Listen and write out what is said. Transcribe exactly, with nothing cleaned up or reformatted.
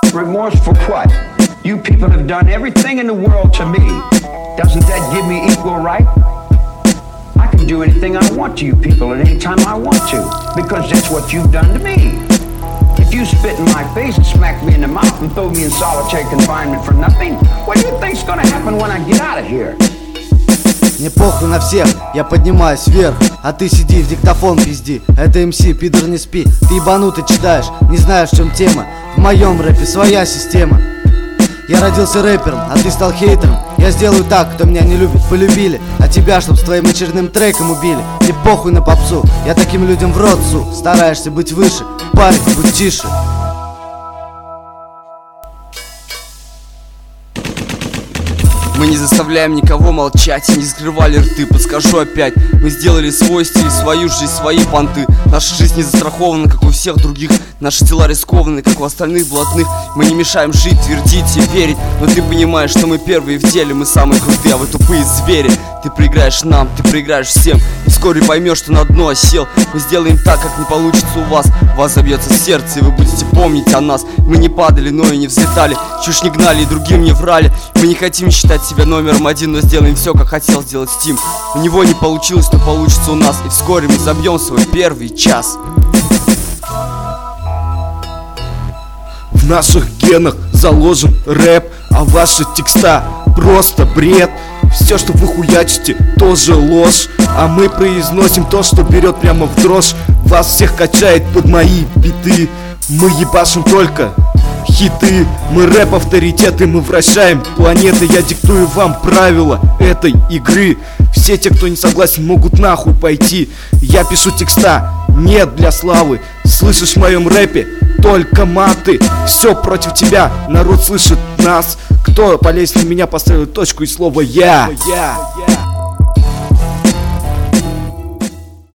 Remorse for what? You people have done everything in the world to me. Doesn't that give me equal right? I can do anything I want to you people at any time I want to, because that's what you've done to me. If you spit in my face and smack me in the mouth and throw me in solitary confinement for nothing, what do you think's gonna happen when I get out of here? Мне похуй на всех, я поднимаюсь вверх, а ты сиди в диктофон пизди. Это эм си, пидор, не спи. Ты ебанутый читаешь, не знаешь, в чем тема. В моем рэпе своя система. Я родился рэпером, а ты стал хейтером. Я сделаю так, кто меня не любит, полюбили. А тебя, чтоб с твоим очередным треком убили. Мне похуй на попсу, я таким людям в рот су. Стараешься быть выше, парень, будь тише. Мы не заставляем никого молчать и не закрывали рты. Подскажу опять, мы сделали свой стиль, свою жизнь, свои понты. Наша жизнь не застрахована, как у всех других. Наши дела рискованны, как у остальных блатных. Мы не мешаем жить, твердить и верить. Но ты понимаешь, что мы первые в деле. Мы самые крутые, а вы тупые звери. Ты проиграешь нам, ты проиграешь всем. И вскоре поймешь, что на дно осел. Мы сделаем так, как не получится у вас. У вас забьется сердце, и вы будете помнить о нас. Мы не падали, но и не взлетали. Чушь не гнали и другим не врали. Мы не хотим считать себя номером один, но сделаем все, как хотел сделать Стим. У него не получилось, но получится у нас. И вскоре мы забьем свой первый час. В наших генах заложен рэп, а ваши текста просто бред. Все, что вы хуячите, тоже ложь. А мы произносим то, что берет прямо в дрожь. Вас всех качает под мои биты. Мы ебашим только хиты. Мы рэп-авторитеты, мы вращаем планеты. Я диктую вам правила этой игры. Все те, кто не согласен, могут нахуй пойти. Я пишу текста не для славы. Слышишь в моем рэпе только маты. Все против тебя, народ слышит нас. Кто полез на меня, поставил точку и слово я.